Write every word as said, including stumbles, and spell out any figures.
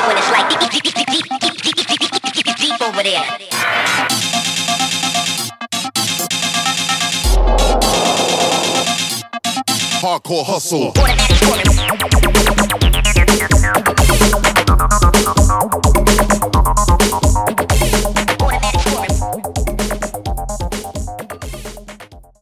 when it's like deep, deep, deep, deep, deep, deep, deep, deep, deep, deep, deep over there. Hardcore hustle. Automatic chorus.